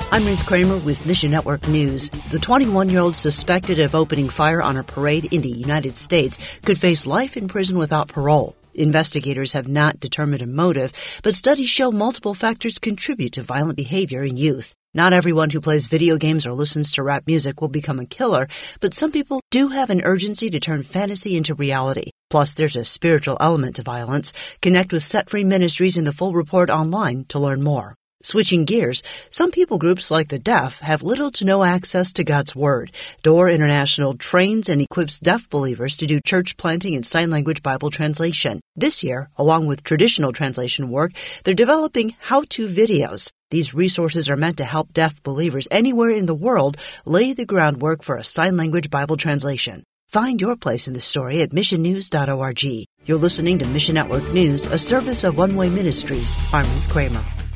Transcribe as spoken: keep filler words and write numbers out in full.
I'm Ruth Kramer with Mission Network News. The twenty-one-year-old suspected of opening fire on a parade in the United States could face life in prison without parole. Investigators have not determined a motive, but studies show multiple factors contribute to violent behavior in youth. Not everyone who plays video games or listens to rap music will become a killer, but some people do have an urgency to turn fantasy into reality. Plus, there's a spiritual element to violence. Connect with Set Free Ministries in the full report online to learn more. Switching gears, some people groups like the deaf have little to no access to God's Word. Door International trains and equips deaf believers to do church planting and sign language Bible translation. This year, along with traditional translation work, they're developing how-to videos. These resources are meant to help deaf believers anywhere in the world lay the groundwork for a sign language Bible translation. Find your place in the story at mission news dot org. You're listening to Mission Network News, a service of One Way Ministries. I'm Ruth Kramer.